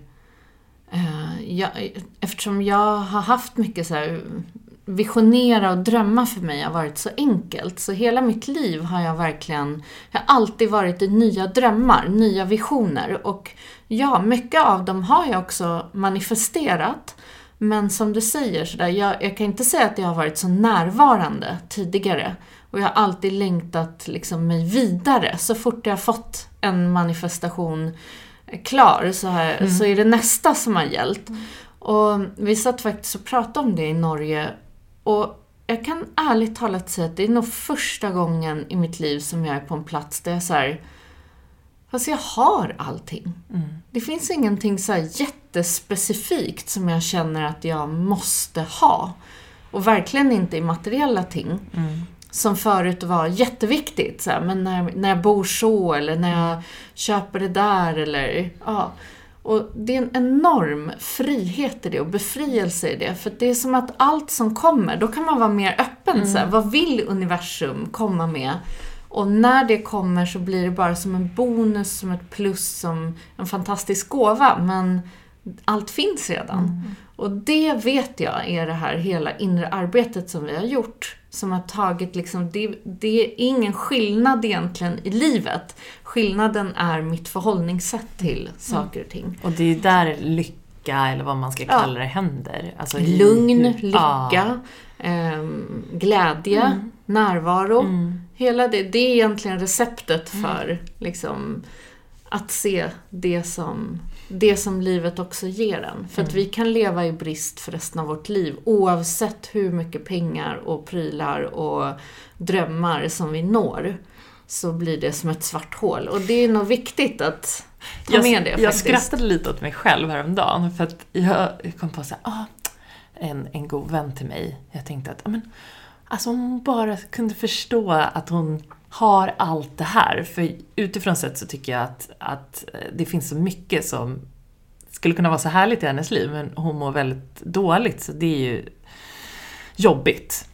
eftersom jag har haft mycket så här, visionera och drömma för mig har varit så enkelt. Så hela mitt liv har jag har alltid varit i nya drömmar, nya visioner. Och mycket av dem har jag också manifesterat. Men som du säger, så där, jag kan inte säga att jag har varit så närvarande tidigare. Och jag har alltid längtat liksom mig vidare. Så fort jag har fått en manifestation klar så är det nästa som har gällt. Och vi satt faktiskt och pratade om det i Norge. Och jag kan ärligt talat säga att det är nog första gången i mitt liv som jag är på en plats där jag så här, fast jag har allting. Det finns ingenting så här jättespecifikt som jag känner att jag måste ha. Och verkligen inte i materiella ting. Som förut var jätteviktigt. Så här, men när jag bor så, eller när jag köper det där, eller Och det är en enorm frihet i det och befrielse i det. För det är som att allt som kommer, då kan man vara mer öppen. Så här, vad vill universum komma med? Och när det kommer så blir det bara som en bonus, som ett plus, som en fantastisk gåva. Men allt finns redan. Och det vet jag är det här hela inre arbetet som vi har gjort. Som har tagit liksom, det är ingen skillnad egentligen i livet. Skillnaden är mitt förhållningssätt till saker och ting. Och det är där lycka, eller vad man ska kalla det, händer. Alltså lugn, lycka, glädje, närvaro. Hela det är egentligen receptet för liksom, att se det som livet också ger en. För att vi kan leva i brist för resten av vårt liv, oavsett hur mycket pengar och prylar och drömmar som vi når, så blir det som ett svart hål. Och det är nog viktigt att ta med det faktiskt. Jag skrattade lite åt mig själv häromdagen, för att jag kom på så här, en god vän till mig. Jag tänkte att alltså hon bara kunde förstå att hon har allt det här. För utifrån sett så tycker jag att det finns så mycket som skulle kunna vara så härligt i hennes liv, men hon mår väldigt dåligt, så det är ju jobbigt.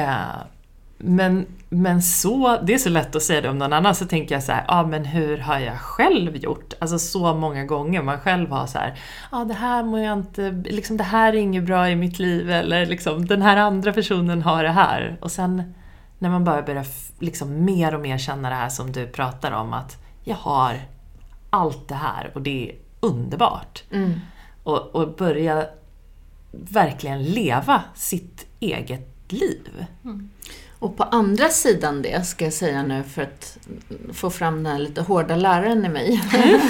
Men så, det är så lätt att säga det om någon annan, så tänker jag så här, men hur har jag själv gjort? Alltså så många gånger man själv har så här, det här mår jag inte, liksom det här är inget bra i mitt liv, eller liksom den här andra personen har det här. Och sen när man bara börjar liksom mer och mer känna det här som du pratar om, att jag har allt det här och det är underbart. Och börja verkligen leva sitt eget liv. Och på andra sidan det, ska jag säga nu för att få fram den här lite hårda läraren i mig.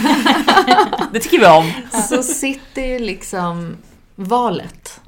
Det tycker vi om. Så sitter ju liksom valet.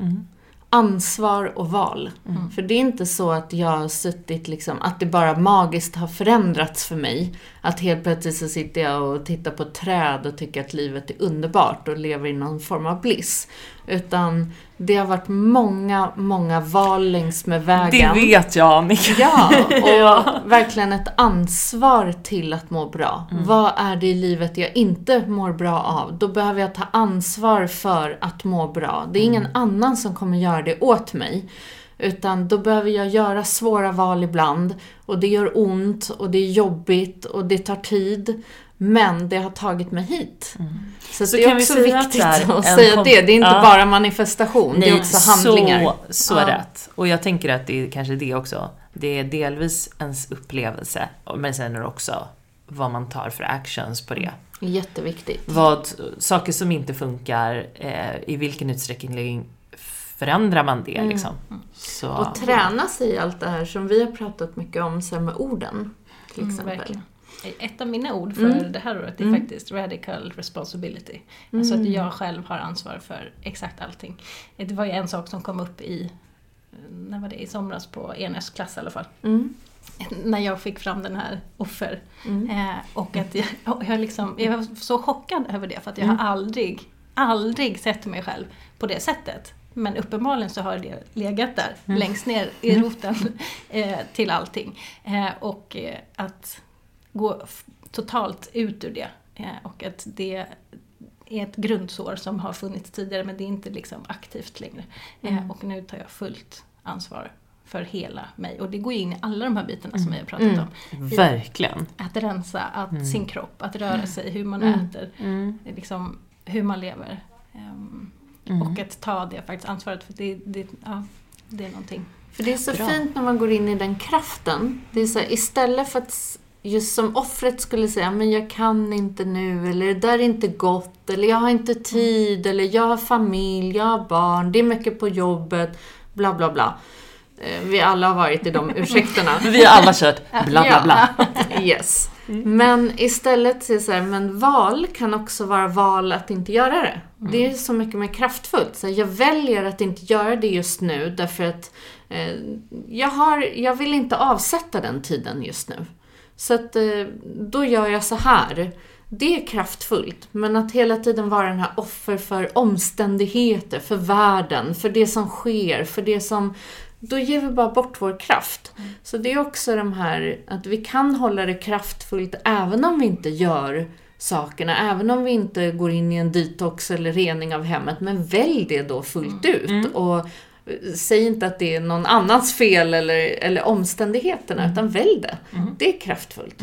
Ansvar och val. För det är inte så att jag har suttit liksom, att det bara magiskt har förändrats för mig. Att helt plötsligt så sitter jag och tittar på ett träd och tycker att livet är underbart och lever i någon form av bliss. Utan det har varit många, många val längs med vägen. Det vet jag, Annika. Ja, och verkligen ett ansvar till att må bra. Vad är det i livet jag inte mår bra av? Då behöver jag ta ansvar för att må bra. Det är ingen annan som kommer göra det åt mig. Utan då behöver jag göra svåra val ibland. Och det gör ont och det är jobbigt och det tar tid. Men det har tagit mig hit. Så det är också viktigt att säga det. Det är inte bara manifestation, nej, det är också handlingar. Så rätt. Och jag tänker att det är kanske det också. Det är delvis ens upplevelse. Men sen är det också vad man tar för actions på det. Jätteviktigt. Saker som inte funkar, i vilken utsträckning förändrar man det liksom. Så, och träna sig i allt det här som vi har pratat mycket om, så med orden till exempel. Verkligen. Ett av mina ord för det här året är faktiskt radical responsibility. Alltså att jag själv har ansvar för exakt allting. Det var ju en sak som kom upp när var det, i somras på ENS-klass i alla fall. När jag fick fram den här offer. Och att jag var så chockad över det, för att jag har aldrig sett mig själv på det sättet. Men uppenbarligen så har det legat där längst ner i roten till allting. Och att gå totalt ut ur det. Och att det är ett grundsår som har funnits tidigare, men det är inte liksom aktivt längre. Och nu tar jag fullt ansvar för hela mig. Och det går in i alla de här bitarna som vi har pratat om. Verkligen. Att rensa sin kropp, att röra sig, hur man äter, liksom, hur man lever. Och att ta det faktiskt ansvaret, för det är någonting. För det är så fint när man går in i den kraften. Det är så här, istället för att just som offret skulle säga, men jag kan inte nu, eller det där är inte gott, eller jag har inte tid, eller jag har familj, jag har barn, det är mycket på jobbet, bla bla bla. Vi alla har varit i de ursäkterna. Vi har alla kört bla bla bla. Yes. Men istället så är det så här, men val kan också vara val att inte göra det. Det är så mycket mer kraftfullt. Så jag väljer att inte göra det just nu, därför att jag vill inte avsätta den tiden just nu. Så att då gör jag så här. Det är kraftfullt, men att hela tiden vara den här offer för omständigheter, för världen, för det som sker, för det som... Då ger vi bara bort vår kraft. Så det är också de här, att vi kan hålla det kraftfullt även om vi inte gör sakerna, även om vi inte går in i en detox eller rening av hemmet, men välj det då fullt ut. Och säg inte att det är någon annans fel eller omständigheterna, utan välj det. Det är kraftfullt.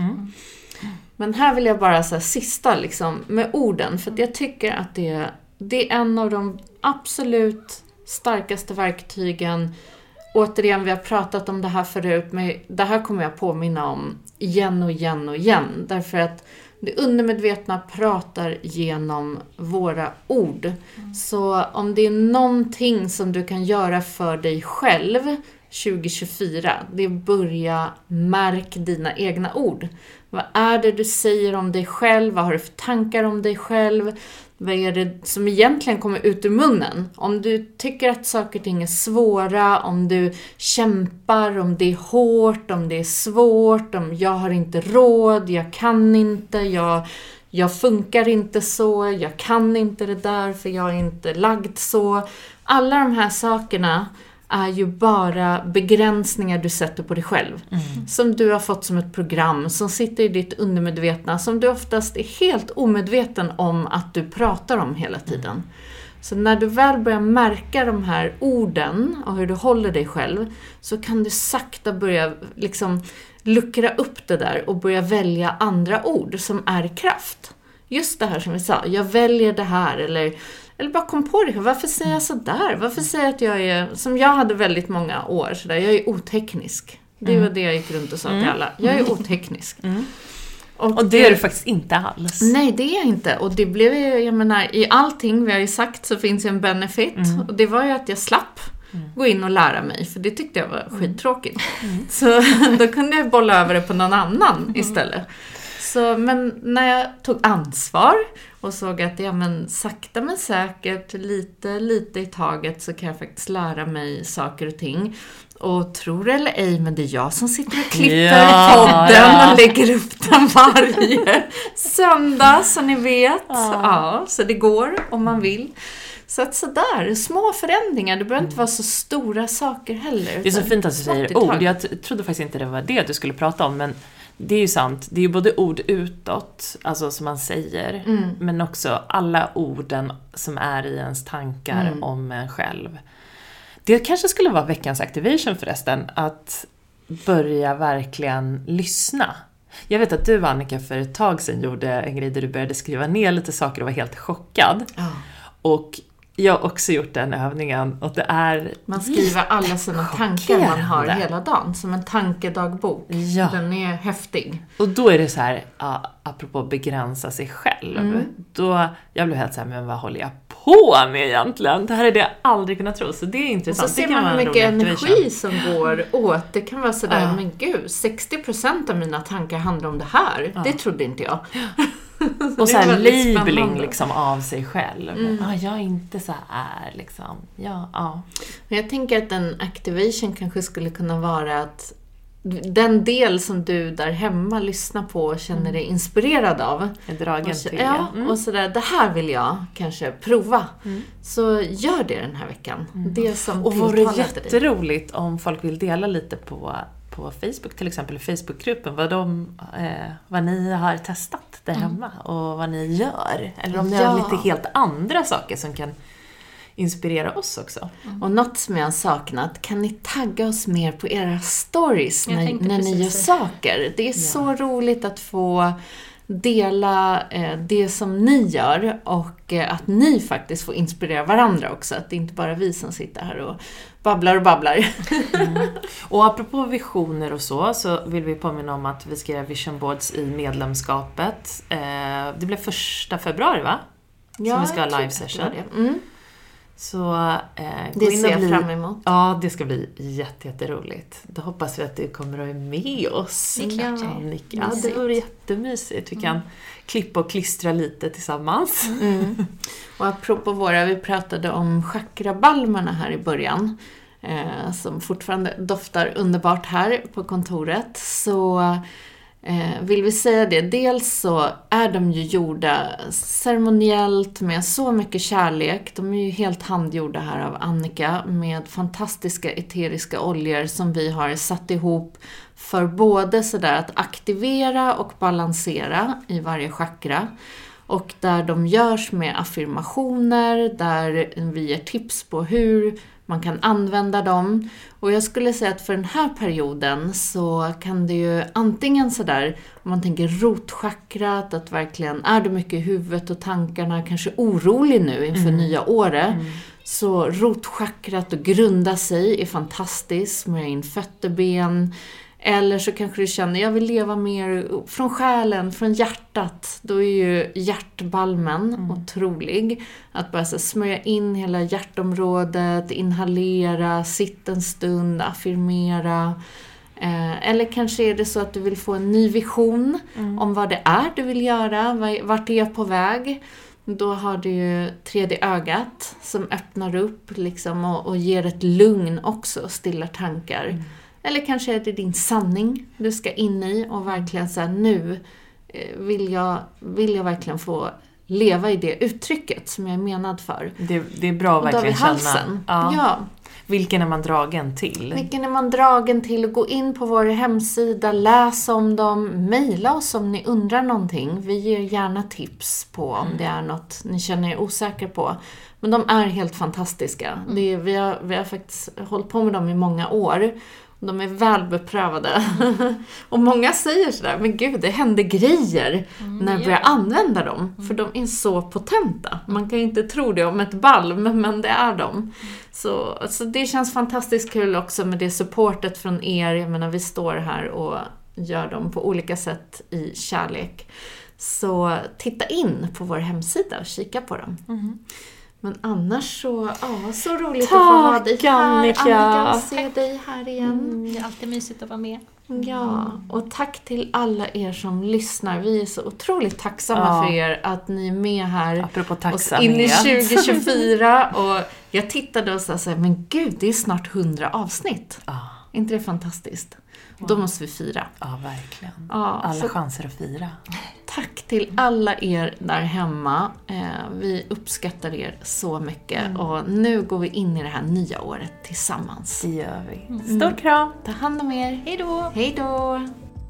Men här vill jag bara så sista liksom, med orden, för att jag tycker att det är en av de absolut starkaste verktygen. Återigen, vi har pratat om det här förut, men det här kommer jag påminna om igen och igen och igen. Därför att det undermedvetna pratar genom våra ord. Så om det är någonting som du kan göra för dig själv 2024, det är börja märk dina egna ord. Vad är det du säger om dig själv? Vad har du för tankar om dig själv? Vad är det som egentligen kommer ut ur munnen? Om du tycker att saker och ting är svåra, om du kämpar, om det är hårt, om det är svårt, om jag har inte råd, jag kan inte, jag funkar inte så, jag kan inte det där för jag är inte lagd så. Alla de här sakerna är ju bara begränsningar du sätter på dig själv. Som du har fått som ett program som sitter i ditt undermedvetna, som du oftast är helt omedveten om att du pratar om hela tiden. Så när du väl börjar märka de här orden och hur du håller dig själv, så kan du sakta börja liksom luckra upp det där och börja välja andra ord som är kraft. Just det här som vi sa, jag väljer det här, eller bara kom på det. Varför säger jag så där? Varför säger jag att jag är, som jag hade väldigt många år så där, jag är oteknisk. Det var det jag gick runt och sa till alla. Jag är oteknisk. Och det är du faktiskt inte alls. Nej, det är jag inte. Och det blev ju, jag menar, i allting vi har ju sagt så finns ju en benefit. Och det var ju att jag slapp gå in och lära mig. För det tyckte jag var skittråkigt. Så då kunde jag bolla över det på någon annan istället. Så, men när jag tog ansvar och såg att sakta men säkert, lite i taget så kan jag faktiskt lära mig saker och ting. Och tror eller ej, men det är jag som sitter och klipper podden och lägger upp den varje söndag, så ni vet. Ja, så det går om man vill. Så att sådär, små förändringar, det behöver inte vara så stora saker heller. Det är så fint att du säger ord. Jag trodde faktiskt inte det var det du skulle prata om, men det är ju sant. Det är ju både ord utåt, alltså som man säger, men också alla orden som är i ens tankar om en själv. Det kanske skulle vara veckans activation förresten, att börja verkligen lyssna. Jag vet att du, Annika, för ett tag sedan gjorde en grej där du började skriva ner lite saker och var helt chockad. Och jag har också gjort den övningen, och det är... Man skriver alla sina tankar man har hela dagen, som en tankedagbok. Ja. Den är häftig. Och då är det så här, apropå begränsa sig själv. Då, jag blev helt så här, men vad håller jag på med egentligen? Det här är det jag aldrig kunnat tro, så det är intressant. Och så ser man hur mycket energi som går åt. Det kan vara sådär, men gud, 60% av mina tankar handlar om det här. Det trodde inte jag. Och så här labeling liksom av sig själv. Jag är inte så här liksom. Men jag tänker att en activation kanske skulle kunna vara att den del som du där hemma lyssnar på och känner dig inspirerad av. Är dragen till. Och sådär, det här vill jag kanske prova. Så gör det den här veckan. Det som och vore det jätteroligt om folk vill dela lite på Facebook till exempel, i Facebookgruppen, vad ni har testat där hemma och vad ni gör. Eller om ni har lite helt andra saker som kan inspirera oss också. Och något som jag har saknat, kan ni tagga oss mer på era stories när ni gör saker? Det är så roligt att få dela det som ni gör, och att ni faktiskt får inspirera varandra också. Att det inte bara är vi som sitter här och babblar. Och apropå visioner och så vill vi påminna om att vi ska göra vision boards i medlemskapet. Det blev 1 februari, va? Som vi ska ha live session. Så det ser jag fram emot. Ja, det ska bli jätteroligt. Då hoppas vi att du kommer att vara med oss, Annika. Det vore jättemysigt. Vi kan klippa och klistra lite tillsammans. Och apropå vi pratade om chakrabalmarna här i början, som fortfarande doftar underbart här på kontoret. Så vill vi säga det, dels så är de ju gjorda ceremoniellt med så mycket kärlek. De är ju helt handgjorda här av Annika med fantastiska eteriska oljor som vi har satt ihop för både sådär att aktivera och balansera i varje chakra. Och där de görs med affirmationer, där vi ger tips på hur man kan använda dem. Och jag skulle säga att för den här perioden så kan det ju antingen sådär, om man tänker rotchakrat, att verkligen är du mycket i huvudet och tankarna, kanske orolig nu inför nya året. Så rotchakrat och grunda sig är fantastiskt, smörja in fötter, ben. Eller så kanske du känner, jag vill leva mer från själen, från hjärtat. Då är ju hjärtbalmen otrolig. Att bara så smörja in hela hjärtområdet, inhalera, sitta en stund, affirmera. Eller kanske är det så att du vill få en ny vision om vad det är du vill göra, vart är jag på väg. Då har du ju tredje ögat som öppnar upp liksom, och ger ett lugn också, stillar tankar. Eller kanske är det din sanning du ska in i och verkligen säga, nu vill jag verkligen få leva i det uttrycket som jag är menad för. Det är bra att verkligen känna. Ja. Vilken är man dragen till? Vilken är man dragen till? Gå in på vår hemsida, läs om dem, mejla oss om ni undrar någonting. Vi ger gärna tips på om det är något ni känner er osäker på. Men de är helt fantastiska. Vi har faktiskt hållit på med dem i många år. De är väl beprövade. Och många säger sådär, men gud, det händer grejer när vi börjar använda dem. För de är så potenta. Man kan inte tro det om ett balm, men det är de. Så det känns fantastiskt kul också med det supportet från er. Jag menar, vi står här och gör dem på olika sätt i kärlek. Så titta in på vår hemsida och kika på dem. Men annars så, så roligt att få ha dig här, Annika, och se dig här igen. Det är alltid mysigt att vara med. Ja, och tack till alla er som lyssnar. Vi är så otroligt tacksamma för er att ni är med här. Apropå in i 2024. Och jag tittade och sa så här, men gud, det är snart 100 avsnitt. Är inte det fantastiskt? Då måste vi fira. Ja, verkligen. Alla chanser att fira. Tack till alla er där hemma. Vi uppskattar er så mycket. Och nu går vi in i det här nya året tillsammans. Det gör vi. Stor kram. Ta hand om er. Hej då. Hej då.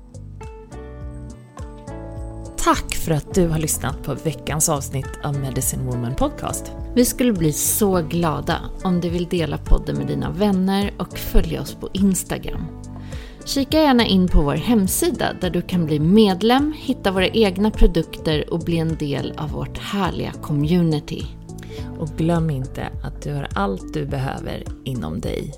Tack för att du har lyssnat på veckans avsnitt av Medicine Woman Podcast. Vi skulle bli så glada om du vill dela podden med dina vänner och följa oss på Instagram. Kika gärna in på vår hemsida där du kan bli medlem, hitta våra egna produkter och bli en del av vårt härliga community. Och glöm inte att du har allt du behöver inom dig.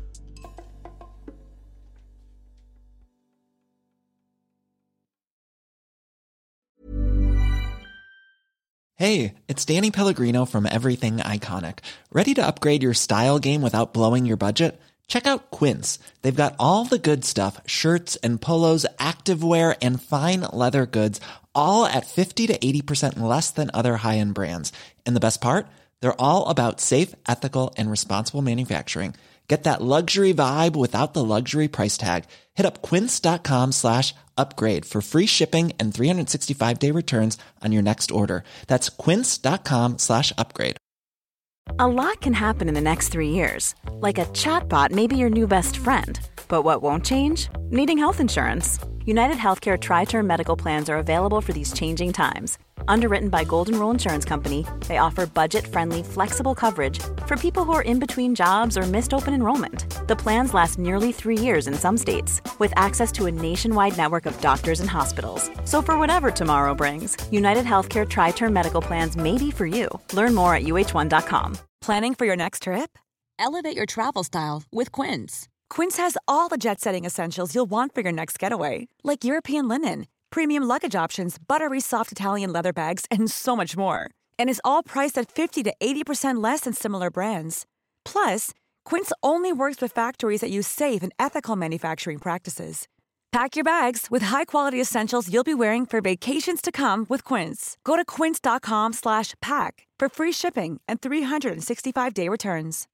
Hey, it's Danny Pellegrino from Everything Iconic. Ready to upgrade your style game without blowing your budget? Check out Quince. They've got all the good stuff, shirts and polos, activewear, and fine leather goods, all at 50 to 80% less than other high-end brands. And the best part? They're all about safe, ethical, and responsible manufacturing. Get that luxury vibe without the luxury price tag. Hit up quince.com/upgrade for free shipping and 365-day returns on your next order. That's quince.com/upgrade. A lot can happen in the next 3 years. Like a chatbot may be your new best friend. But what won't change? Needing health insurance. United Healthcare Tri-Term Medical Plans are available for these changing times. Underwritten by Golden Rule Insurance Company, they offer budget-friendly, flexible coverage for people who are in between jobs or missed open enrollment. The plans last nearly 3 years in some states, with access to a nationwide network of doctors and hospitals. So for whatever tomorrow brings, United Healthcare Tri-Term Medical Plans may be for you. Learn more at uh1.com. Planning for your next trip? Elevate your travel style with Quince. Quince has all the jet-setting essentials you'll want for your next getaway, like European linen, premium luggage options, buttery soft Italian leather bags, and so much more. And is all priced at 50 to 80% less than similar brands. Plus, Quince only works with factories that use safe and ethical manufacturing practices. Pack your bags with high-quality essentials you'll be wearing for vacations to come with Quince. Go to quince.com/pack for free shipping and 365-day returns.